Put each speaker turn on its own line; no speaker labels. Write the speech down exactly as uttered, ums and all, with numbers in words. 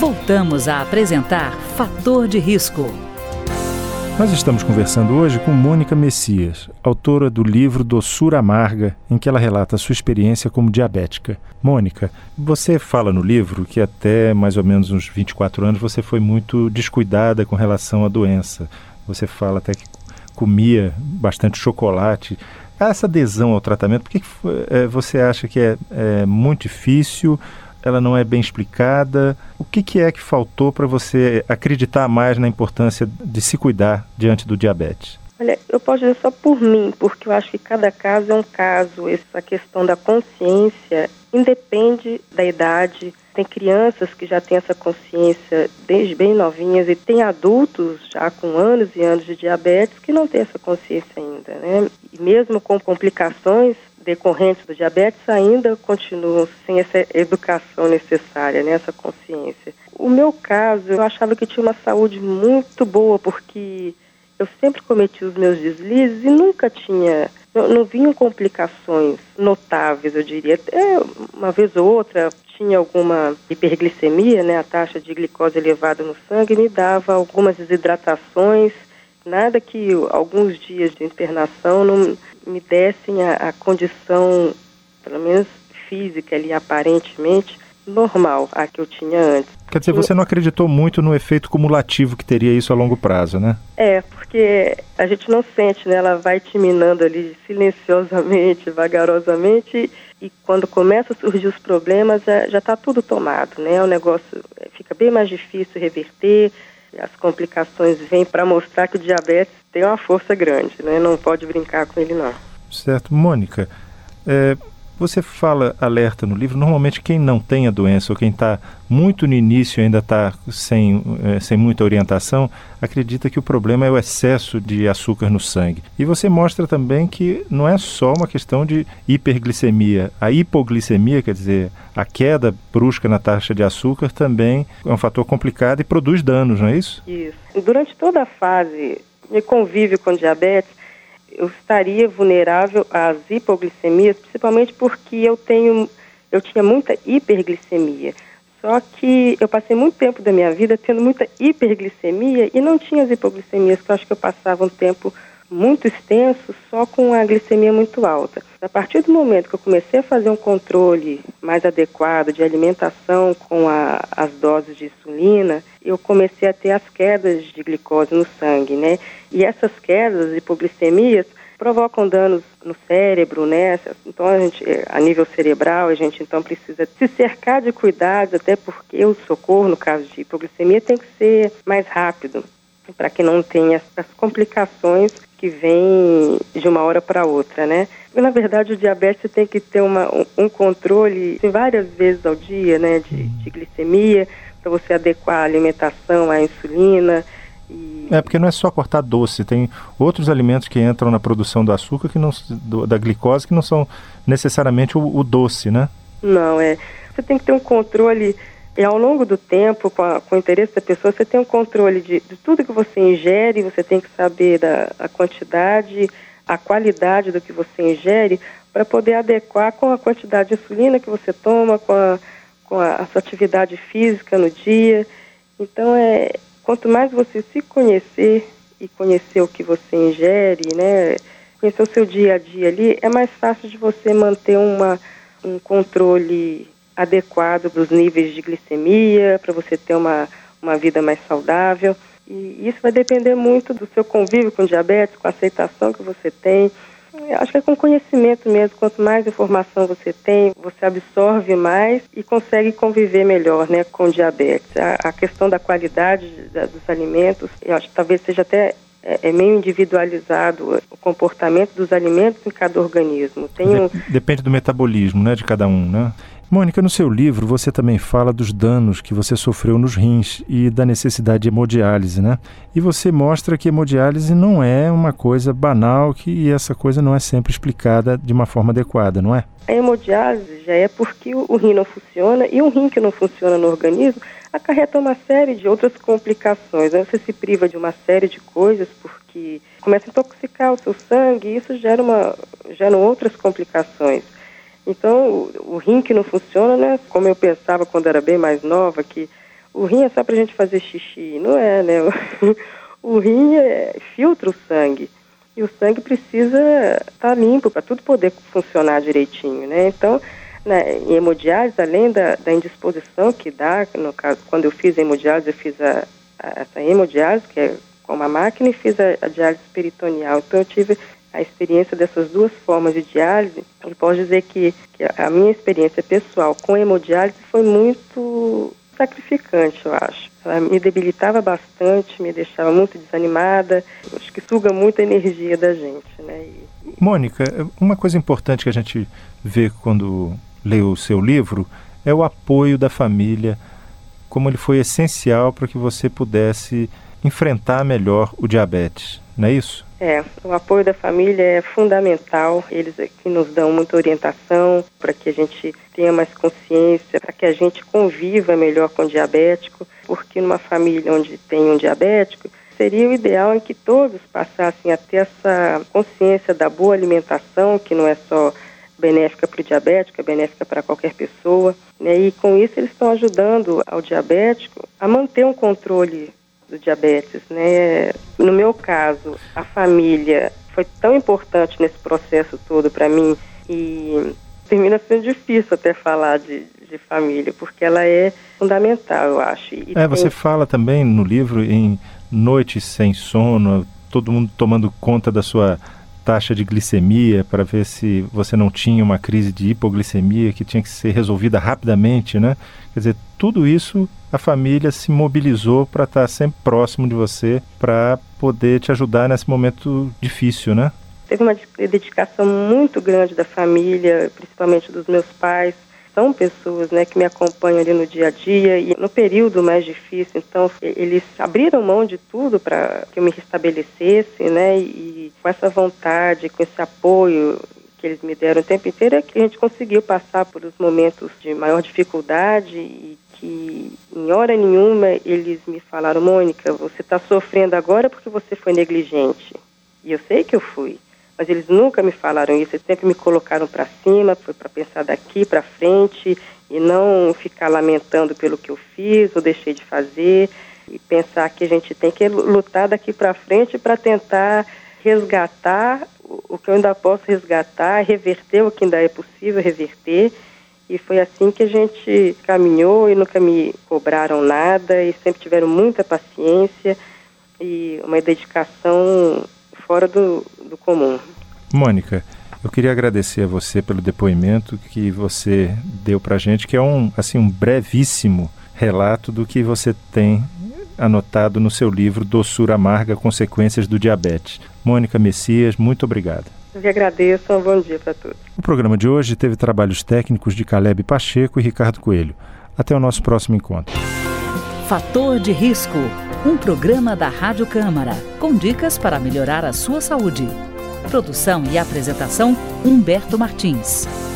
Voltamos a apresentar Fator de Risco.
Nós estamos conversando hoje com Mônica Messias, autora do livro Doçura Amarga, em que ela relata a sua experiência como diabética. Mônica, você fala no livro que até mais ou menos uns vinte e quatro anos você foi muito descuidada com relação à doença. Você fala até que comia bastante chocolate. Essa adesão ao tratamento, por que, que é, você acha que é, é muito difícil? Ela não é bem explicada? O que, que é que faltou para você acreditar mais na importância de se cuidar diante do diabetes?
Olha, eu posso dizer só por mim, porque eu acho que cada caso é um caso. Essa questão da consciência independe da idade. Tem crianças que já têm essa consciência desde bem novinhas e tem adultos já com anos e anos de diabetes que não têm essa consciência ainda, né? E mesmo com complicações decorrentes do diabetes ainda continuam sem essa educação necessária, né, essa consciência. O meu caso, eu achava que tinha uma saúde muito boa, porque eu sempre cometi os meus deslizes e nunca tinha, não, não vinham complicações notáveis, eu diria. Até uma vez ou outra tinha alguma hiperglicemia, né, a taxa de glicose elevada no sangue me dava algumas desidratações, nada que alguns dias de internação não me dessem a, a condição, pelo menos física ali, aparentemente, normal, a que eu tinha antes.
Quer dizer, você não acreditou muito no efeito cumulativo que teria isso a longo prazo, né?
É, porque a gente não sente, né? Ela vai te minando ali silenciosamente, vagarosamente, e quando começa a surgir os problemas, já está tudo tomado, né? O negócio fica bem mais difícil reverter, as complicações vêm para mostrar que o diabetes tem uma força grande, né? Não pode brincar com ele, não.
Certo. Mônica, é, você fala, alerta no livro, normalmente quem não tem a doença ou quem está muito no início e ainda está sem, é, sem muita orientação, acredita que o problema é o excesso de açúcar no sangue. E você mostra também que não é só uma questão de hiperglicemia. A hipoglicemia, quer dizer, a queda brusca na taxa de açúcar também é um fator complicado e produz danos, não é isso?
Isso. Durante toda a fase de convívio com diabetes, eu estaria vulnerável às hipoglicemias, principalmente porque eu tenho, eu tinha muita hiperglicemia. Só que eu passei muito tempo da minha vida tendo muita hiperglicemia e não tinha as hipoglicemias, que eu acho que eu passava um tempo muito extenso só com a glicemia muito alta. A partir do momento que eu comecei a fazer um controle mais adequado de alimentação com a, as doses de insulina, eu comecei a ter as quedas de glicose no sangue, né? E essas quedas, as hipoglicemias, provocam danos no cérebro, né? Então, a gente, a nível cerebral, a gente então precisa se cercar de cuidados, até porque o socorro, no caso de hipoglicemia, tem que ser mais rápido, para que não tenha as complicações que vêm de uma hora para outra, né? E, na verdade, o diabetes tem que ter uma, um, um controle assim, várias vezes ao dia, né, de, de glicemia, para você adequar a alimentação à insulina. E...
É, porque não é só cortar doce, tem outros alimentos que entram na produção do açúcar, que não, do, da glicose, que não são necessariamente o, o doce, né?
Não, é. Você tem que ter um controle... E ao longo do tempo, com, a, com o interesse da pessoa, você tem um controle de, de tudo que você ingere, você tem que saber da, a quantidade, a qualidade do que você ingere, para poder adequar com a quantidade de insulina que você toma, com a, com a, a sua atividade física no dia. Então, é, quanto mais você se conhecer e conhecer o que você ingere, né, conhecer o seu dia a dia ali, é mais fácil de você manter uma, um controle adequado dos níveis de glicemia, para você ter uma, uma vida mais saudável. E isso vai depender muito do seu convívio com diabetes, com a aceitação que você tem. Eu acho que é com conhecimento mesmo. Quanto mais informação você tem, você absorve mais e consegue conviver melhor, né, com diabetes. A, a questão da qualidade da, dos alimentos, eu acho que talvez seja até é, é meio individualizado o comportamento dos alimentos em cada organismo. Tem um...
Depende do metabolismo, né, de cada um, né? Mônica, no seu livro você também fala dos danos que você sofreu nos rins e da necessidade de hemodiálise, né? E você mostra que hemodiálise não é uma coisa banal, que e essa coisa não é sempre explicada de uma forma adequada, não é?
A hemodiálise já é porque o, o rim não funciona, e um rim que não funciona no organismo acarreta uma série de outras complicações, né? Você se priva de uma série de coisas porque começa a intoxicar o seu sangue e isso gera uma, geram outras complicações. Então, o, o rim que não funciona, né, como eu pensava quando era bem mais nova, que o rim é só para a gente fazer xixi. Não é, né? O rim é, filtra o sangue. E o sangue precisa estar limpo para tudo poder funcionar direitinho, né? Então, né, em hemodiálise, além da, da indisposição que dá, no caso, quando eu fiz a hemodiálise, eu fiz a, a, essa hemodiálise, que é com uma máquina, e fiz a, a diálise peritoneal. Então, eu tive a experiência dessas duas formas de diálise. Eu posso dizer que, que a minha experiência pessoal com a hemodiálise foi muito sacrificante, eu acho. Ela me debilitava bastante, me deixava muito desanimada, acho que suga muita energia da gente, né? E...
Mônica, uma coisa importante que a gente vê quando lê o seu livro é o apoio da família, como ele foi essencial para que você pudesse enfrentar melhor o diabetes, não é isso?
É, o apoio da família é fundamental, eles aqui nos dão muita orientação para que a gente tenha mais consciência, para que a gente conviva melhor com o diabético, porque numa família onde tem um diabético, seria o ideal em que todos passassem a ter essa consciência da boa alimentação, que não é só benéfica para o diabético, é benéfica para qualquer pessoa, né? E com isso eles estão ajudando ao diabético a manter um controle do diabetes, né? No meu caso, a família foi tão importante nesse processo todo para mim e termina sendo difícil até falar de, de família, porque ela é fundamental, eu acho. E
é,
tem...
você fala também no livro em noites sem sono, todo mundo tomando conta da sua taxa de glicemia para ver se você não tinha uma crise de hipoglicemia que tinha que ser resolvida rapidamente, né? Quer dizer, tudo isso a família se mobilizou para estar sempre próximo de você, para poder te ajudar nesse momento difícil, né?
Teve uma dedicação muito grande da família, principalmente dos meus pais. São pessoas, né, que me acompanham ali no dia a dia e no período mais difícil. Então, eles abriram mão de tudo para que eu me restabelecesse, né? E com essa vontade, com esse apoio que eles me deram o tempo inteiro, é que a gente conseguiu passar por os momentos de maior dificuldade e que, em hora nenhuma, eles me falaram: Mônica, você está sofrendo agora porque você foi negligente. E eu sei que eu fui. Mas eles nunca me falaram isso, eles sempre me colocaram para cima, foi para pensar daqui para frente e não ficar lamentando pelo que eu fiz ou deixei de fazer e pensar que a gente tem que lutar daqui para frente para tentar resgatar o que eu ainda posso resgatar, reverter o que ainda é possível reverter. E foi assim que a gente caminhou e nunca me cobraram nada e sempre tiveram muita paciência e uma dedicação fora do, do comum.
Mônica, eu queria agradecer a você pelo depoimento que você deu para a gente, que é um, assim, um brevíssimo relato do que você tem anotado no seu livro Doçura Amarga, Consequências do Diabetes. Mônica Messias, muito obrigado.
Eu que agradeço, um bom dia para todos.
O programa de hoje teve trabalhos técnicos de Caleb Pacheco e Ricardo Coelho. Até o nosso próximo encontro.
Fator de Risco, um programa da Rádio Câmara, com dicas para melhorar a sua saúde. Produção e apresentação, Humberto Martins.